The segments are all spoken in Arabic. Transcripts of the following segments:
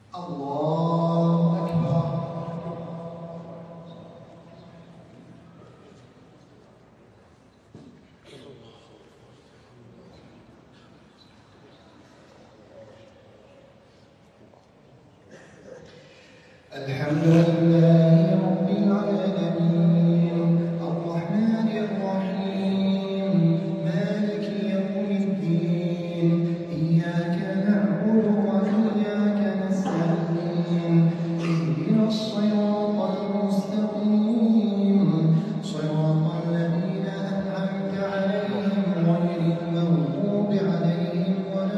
الله أكبر. الحمد لله رب العالمين الرحمن الرحيم مالك يوم الدين إياك نعبد وإياك نستعين اهدنا الصراط المستقيم صراط الذين أنعمت عليهم غير المغضوب عليهم ولا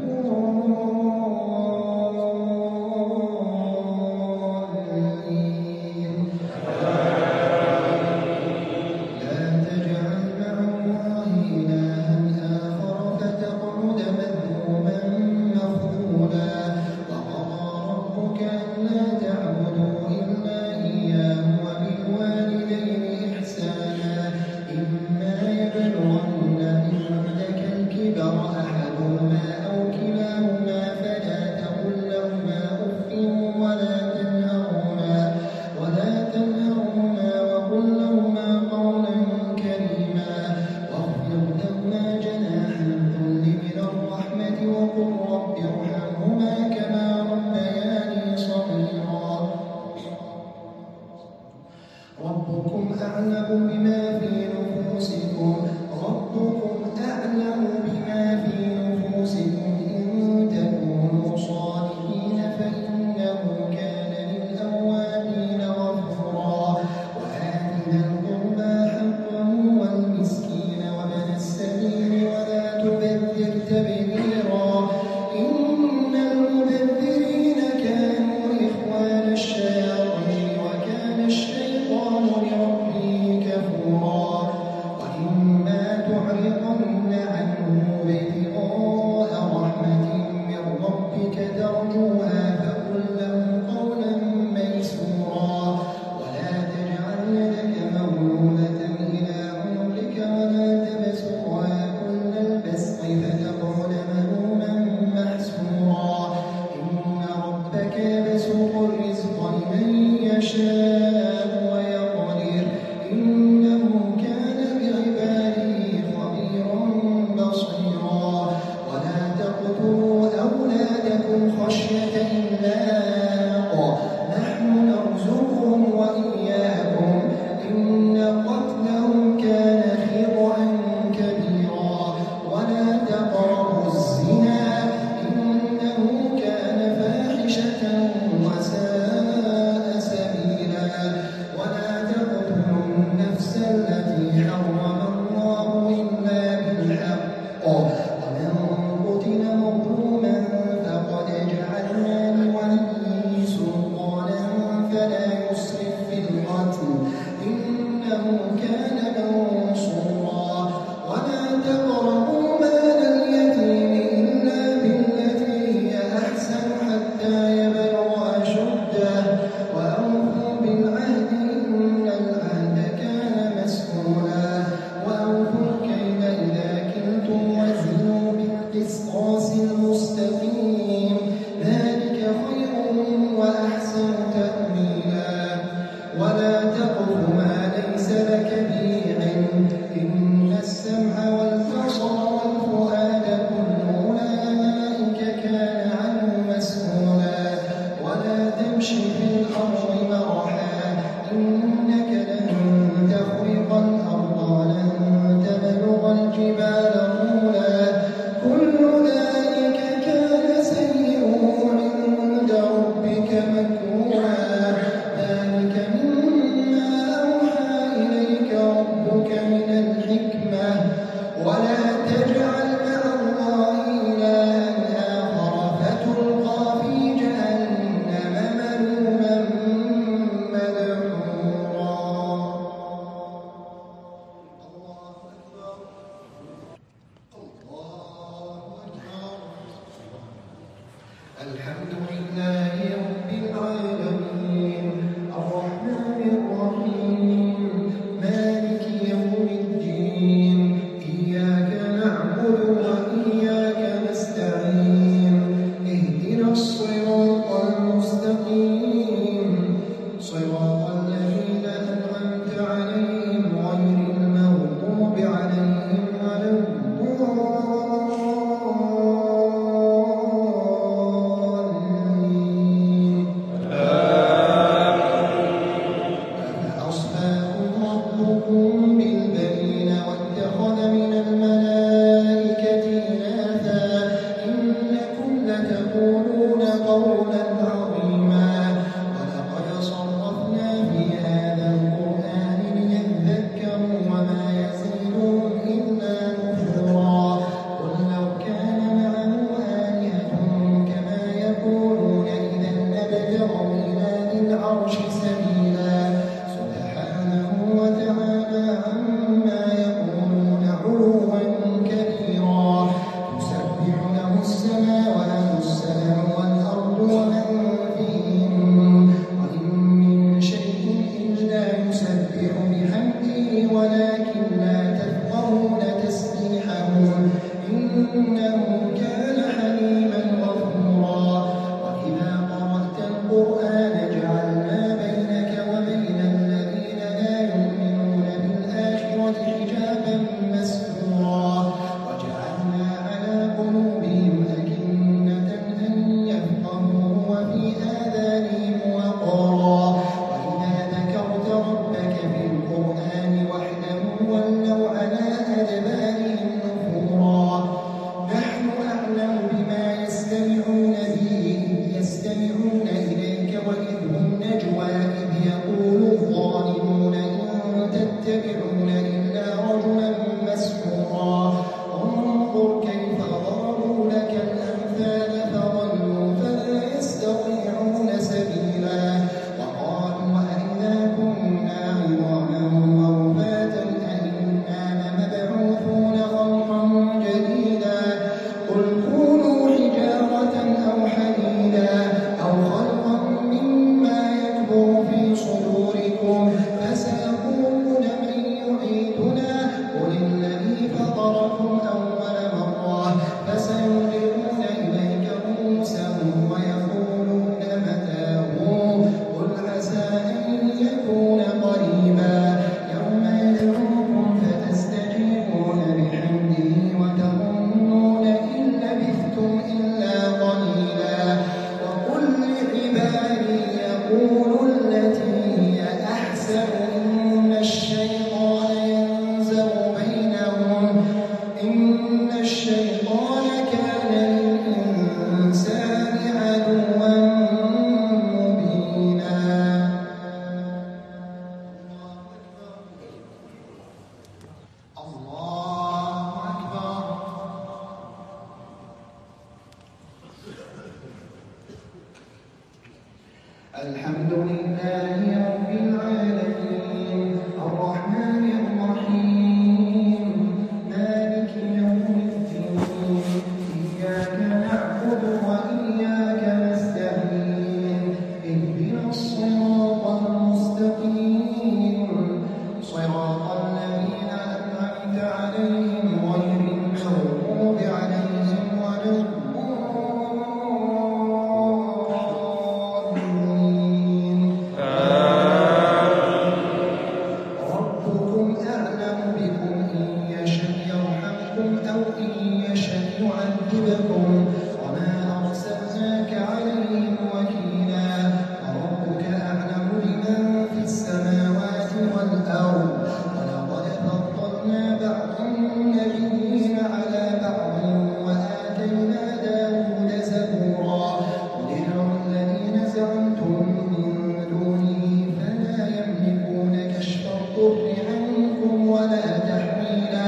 ربكم أعلم بما في نفوسكم إن تكونوا صالحين فإنه كان للأوابين غفورا وآتنا القربى حقه والمسكين وابن السبيل ولا تبذر تبذيرا إن المبذرين كانوا إخوان الشياطين وكان الشيطان لربه كفورا وإما تعرضن عنهم ابتغاء رحمة من ربك ترجوها فقل لهم قولا ميسورا ولا تجعل يدك مغلولة إلى عنقك ولا تبسطها كل البسط فتقعد ملوما محسورا إن ربك يبسط الرزق لمن يشاء ويقدر إنه كان بعباده خبيرا بصيرا ولا تقتلوا أولادكم خشية إملاق نحن نرزقهم وإياكم إن قتلهم كان خطأ كبيرا ولا تقربوا الزنا إنه كان فاحشة وساء سبيلا ولا تقتلوا النفس التي حرم الله إلا بالحق ومن قتل مظلوما فقد جعلنا لوليه سلطانا فلا يسرف في القتل إنه كان منصورا ولا تقربوا مال اليتيم إلا بالتي هي أحسن حتى يبلغ أشده وأوفوا بالعهد إن العهد كان مسؤولا وأوفوا الكيل إذا كلتم وزنوا بالقسطاس المستقيم ذلك خير وأحسن تأويلا ولا تقف ما ليس لك به علم إن السمع والبصر والفؤاد كل أولئك كان عنه مسؤولا ولا تمش في الأرض مرحا إنك لن تخرق الأرض ولن تبلغ الجبال طولا كل ذلك كان سيئه عند ربك الحمد لله رب العالمين الرحمن الرحيم مالك يوم الدين إياك نعبد وإياك نستعين اهدنا الصراط المستقيم صراط الذين أنعمت عليهم غير المغضوب عليهم ولا يعذبكم وما أرسلناك عليهم وكيلا وربك أعلم بمن في السماوات والأرض ولقد فضلنا بعض النبيين على بعض وآتينا داود زبورا قل ادعوا الذين زعمتم من دونه فلا يملكون كشف الضر عنكم ولا تحويلا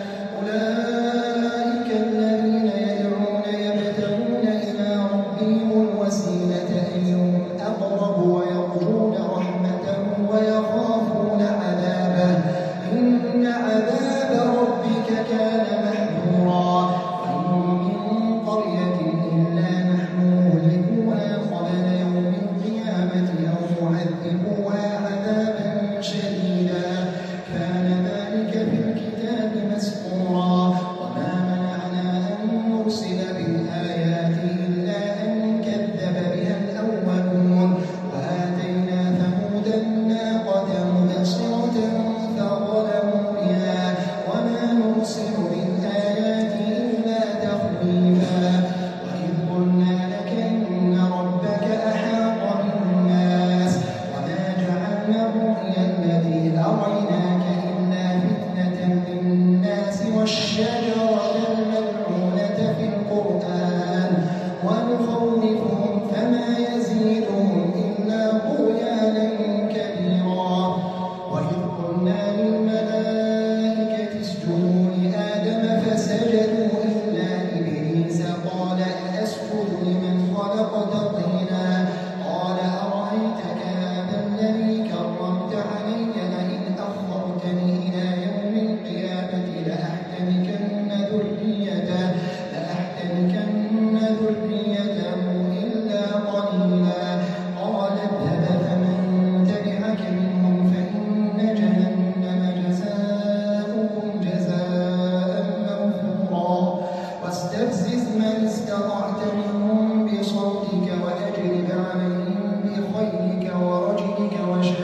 أولئك الذين يدعون يبتغون إلى ربهم الوسيلة أيهم أقرب ويرجون رحمته ويخافون عذابه إن عذاب ربك كان محذورا وإن من قرية إلا نحن مهلكوها قبل يوم القيامة أو معذبوها عذابا شديدا كان ذلك في الكتاب مسطورا وما منعنا أن نرسل بالآيات إلا أن كذب بها الأولون وآتينا ثمود الناقة مبصرة فظلموا بها وما نرسل بالآيات إلا تخويفا وإذ قلنا لك إن ربك أحاط بالناس وما جعلنا الرؤيا التي أريناك إلا فتنة للناس والشجرة الملعونة في القرآن ونخوفهم فما يزيدهم إلا طغيانا كبيرا وإذ قلنا للملائكة اسجدوا لآدم فسجدوا إلا إبليس قال أأسجد لمن خلقت طينا قال أرأيتك هذا الذي كرمت علي لئن أخرتني إلى يوم القيامة لأحتنكن ذريته إلا قليلا قال اذهب فمن تبعك منهم فإن جهنم جزاؤكم جزاء موفورا واستفزز من استطعت منهم بصوتك وأجلب عليهم بخيلك ورجلك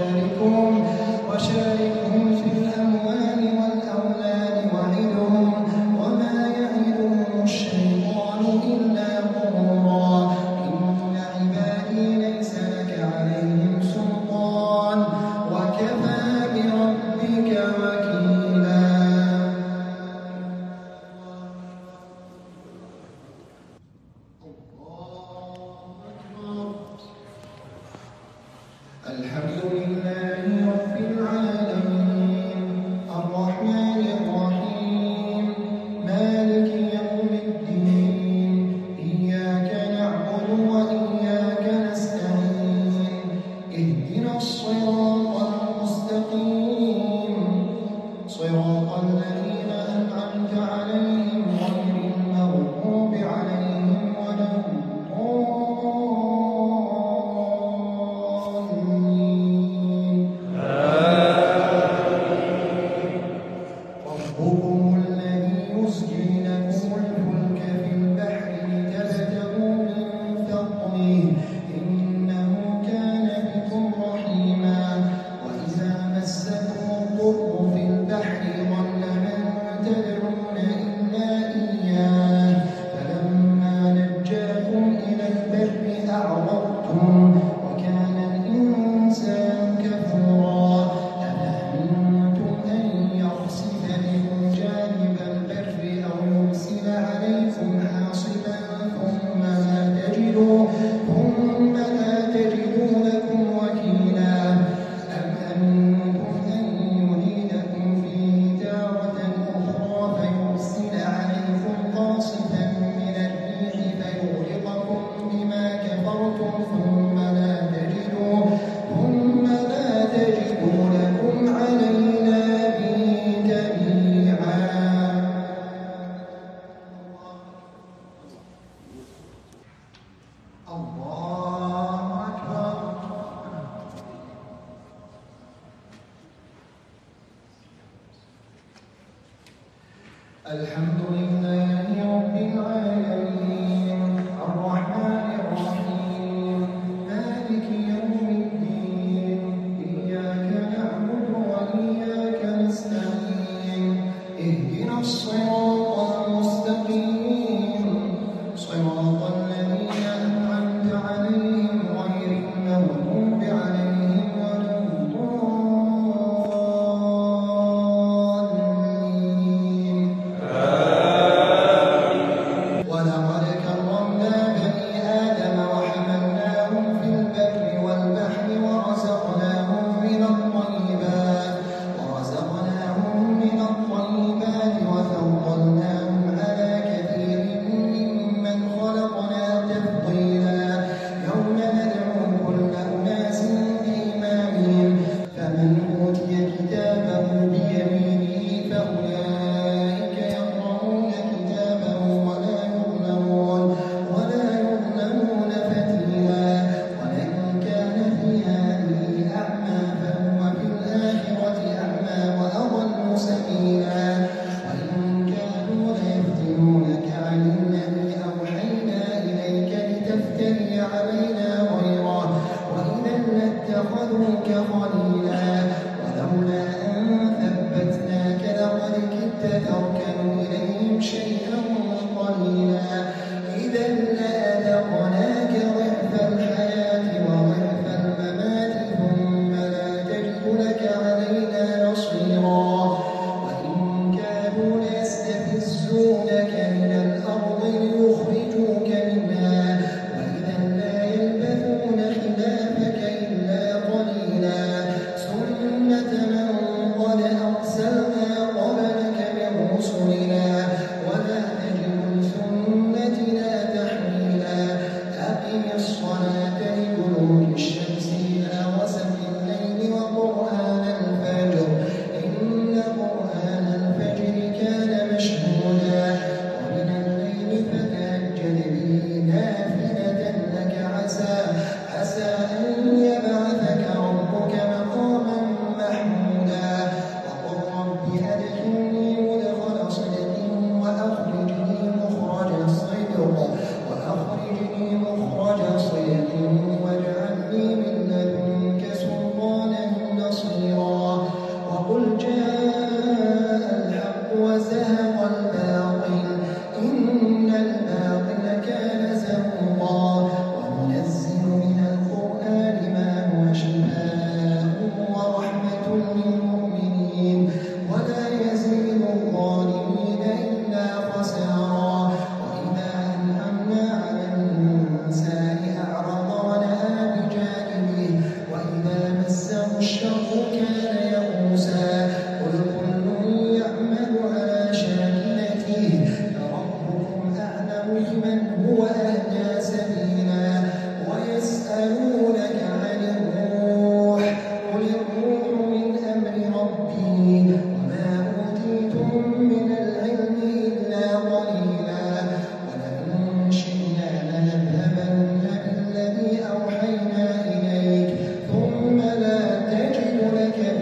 وشاركهم في الأموال والأولاد وعدهم وما يعدهم الشيطان إلا غرورا إن عبادي ليس لك عليهم سلطان وكفى بربك وكيلا الحمد لله رب العالمين الرحمن الرحيم مالك يوم الدين إياك نعبد وإياك نستعين اهدنا الصراط المستقيم صراط الذين أنعمت عليهم غير المغضوب عليهم ولا ربكم الذي يزجي لكم الفلك في البحر لتبتغوا من فضله إنه كان بكم رحيما وإذا مسكم الضر في البحر ضل من تدعون إلا إياه فلما نجاكم إلى البر أعرضتم وكان الإنسان كفورا أفأمنتم أن يخسف بكم جانب البر أو يرسل عليكم حاصبا ثم لا تجدوا لكم وكيلا أم أمنتم أن يعيدكم فيه تارة أخرى فيرسل عليكم قاصفا من الريح فيغرقكم بما كفرتم ثم الحمد لله رب العالمين الرحمن الرحيم مالك يوم الدين إياك نعبد وإياك نستعين اهدنا الصراط المستقيم صراط الذين أنعمت عليهم غير المغضوب عليهم ولا الضالين. ولقد كرمنا بني آدم وحملناهم في البر والبحر ورزقناهم من الطيبات وفضلناهم على كثير ممن خلقنا تفضيلا. يوم ندعو كل أناس بإمامهم فمن أوتي كتابه بيمينه فأولئك يقرؤون كتابه ولا يظلمون فتيلا. ومن كان في هذه أعمى فهو في الآخرة أعمى وأضل سبيلا. وإن كانوا ليفتنونك عن الذي أوحينا إليك لتفتري علينا غيره وإذا لاتخذوك خليلا. ولولا أن ثبتناك لقد كدت تركن إليهم شيئا قليلا. إذا لأذقناك ضعف الحياة وضعف الممات ثم لا تجد لك علينا نصيرا. وإن كادوا ليستفزونك من الأرض ليخرجوك منها وإذا لا يلبثون خلافك إلا قليلا. سنة من قد أرسلنا قبلك من رسلنا ولا تجد لسنتنا تحويلا. أقم الصلاة لدلوك الشمس إلى غسق الليل وقرآن الفجر إن قرآن الفجر كان مشهودا. ومن الليل فتهجد به نافلة لك عسى أن يبعثك ربك مقاما محمودا. وقل رب أدخلني مدخل صدق وأخرجني مخرج صدق واجعل لي من لدنك سلطانا نصيرا. وقل جاء الحق وزهق الباطل إن الباطل كان زهوقا. وننزل من القرآن ما هو شفاء ورحمة للمؤمنين ولا يزيد الظالمين إلا خسارا. وإذا أنعمنا على الإنسان أعرض ونأى بجانبه وإذا مسه الشر كان يئوسا. قل كل يعمل على شاكلته فربكم أعلم بمن هو أهدى سبيلا. ويسألونك عن الروح قل الروح من أمر ربي وما أوتيتم من العلم إلا قليلا. ولئن شئنا لنذهبن بالذي أوحينا إليك ثم لا تجد لك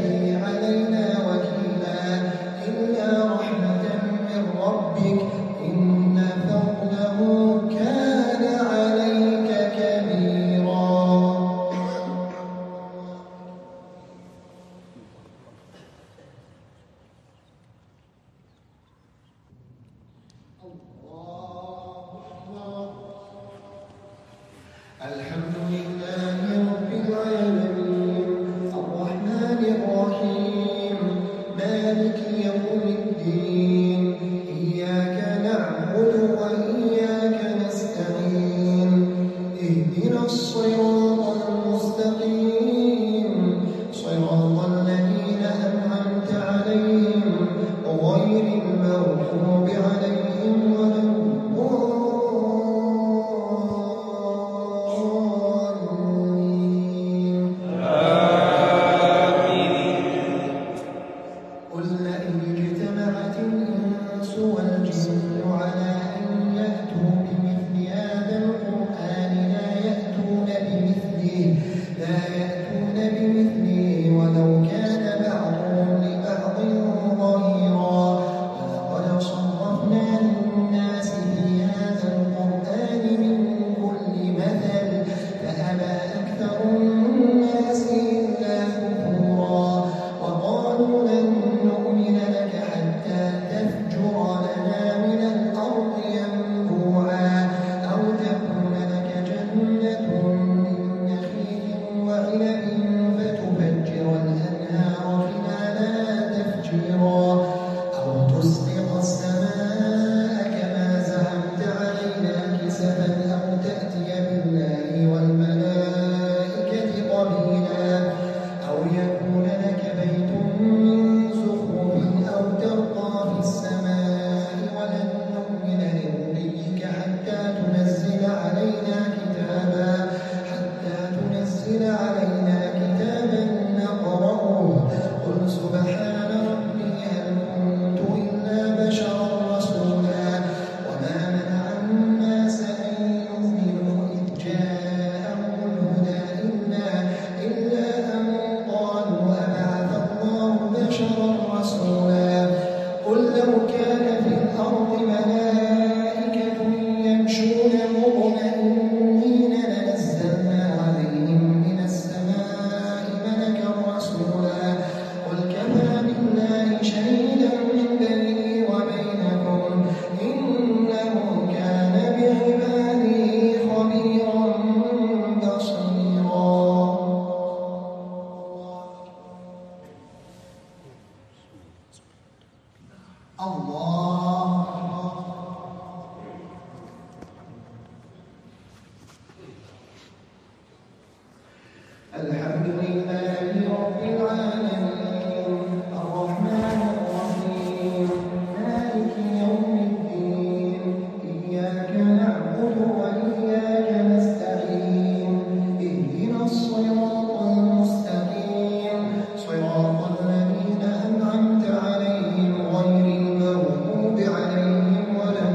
الحمد لله رب العالمين الرحمن الرحيم مالك يوم الدين إياك نعبد وإياك نستعين اهدنا الصراط المستقيم صراط الذين أنعمت عليهم غير المغضوب عليهم ولا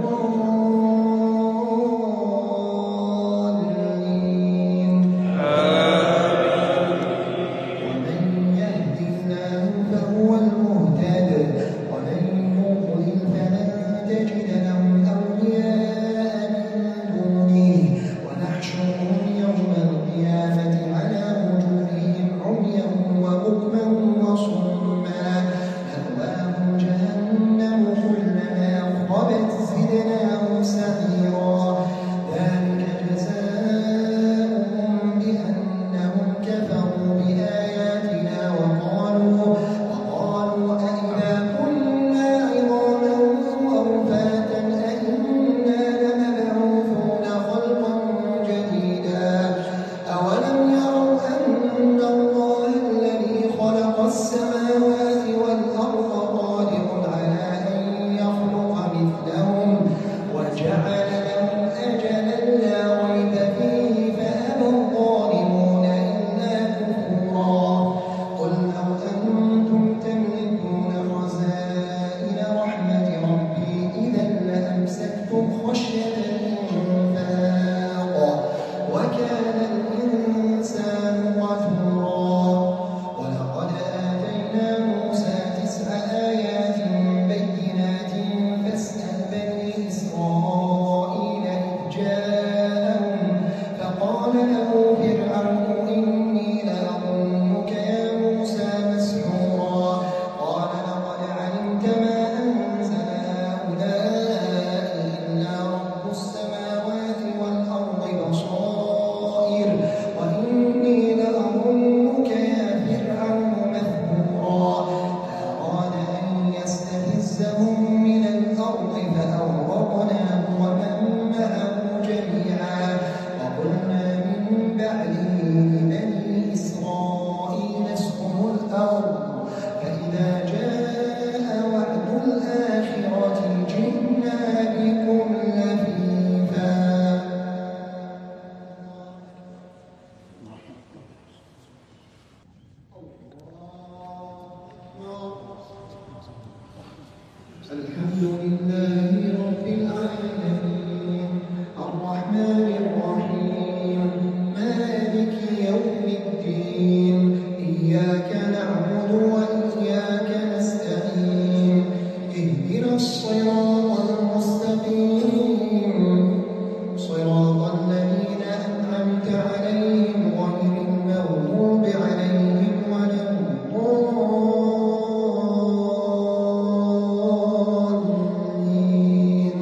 الضالين ومن يهد الله فهو المهتد ومن يضلل فلن تجد لهم أولياء من دونه ونحشرهم يوم القيامة على وجوههم عميا وبكما وصما مأواهم جهنم كلما خبت زدناهم سعيرا ذلك جزاؤهم بأنهم كفروا بآياتنا وقالوا أئذا كنا عظاما ورفاتا أئنا لمبعوثون خلقا جديدا أولم يروا أن الله الذي خلق السماوات والأرض قادر على أن يخلق مثلهم وجعل لهم أجلا لا ريب فيه فأبى الظالمون إلا كفورا قل لو أنتم تملكون خزائن رحمة ربي إذا لأمسكتم خشية الإنفاق وكان الإنسان قتورا ولقد آتينا موسى 9 آيات بينات فاسأل بني إسرائيل إذ جاءهم فقال له فرعون إني لأظنك يا موسى مسحورا قال لقد علمت ما أنزل هؤلاء إلا رب السماوات والأرض بصائر وإني لأظنك يا فرعون مثبورا فأراد أن يستفزهم من الأرض فأغرقناه ومن معه جميعا وقلنا من بعده لبني إسرائيل اسكنوا الأرض فإذا جاء وعد الآخرة جئنا بكم لفيفا الحمد لله رب العالمين الرحمن الرحيم مالك يوم الدين إياك نعبد وإياك نستعين اهدنا الصراط المستقيم صراط الذين أنعمت عليهم غير المغضوب عليهم ولا الضالين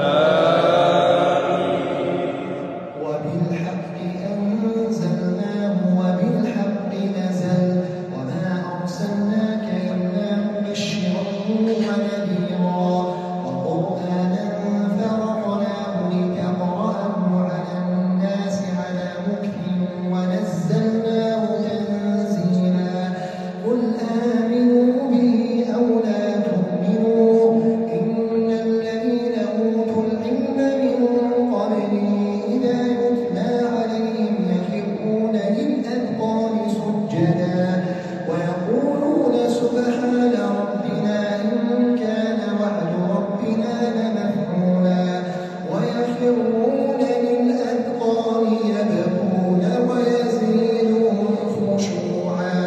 وبالحق أنزلناه وبالحق نزل وما أرسلناك إلا مبشرا ونذيرا وقرآنا فرقناه لتقرأه على الناس على مكث ونزلناه تنزيلا قل آمنوا به أو لا تؤمنوا إن الذين أوتوا العلم من قبله إذا يتلى عليهم يخرون للأذقان سجدا ويقولون سبحان ربنا إن كان وعد ربنا لمفعولا ويخرون للأذقان يبكون ويزيدهم خشوعا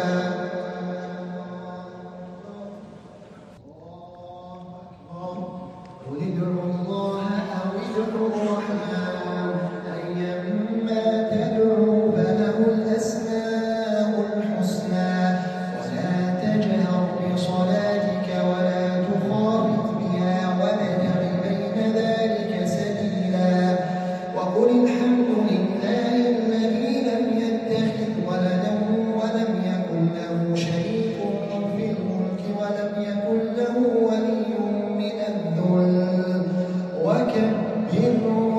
قل ادعوا الله أو ادعوا الرحمن أيما تدعوا فله الأسماء الحسنى ولا تجهر بصلاتك ولا تخافت بها وابتغ بين ذلك سبيلا وقل الحمد لله الذي لم يتخذ ولدا ولم يكن له شريك في الملك ولم يكن له ولي من الذل وكبره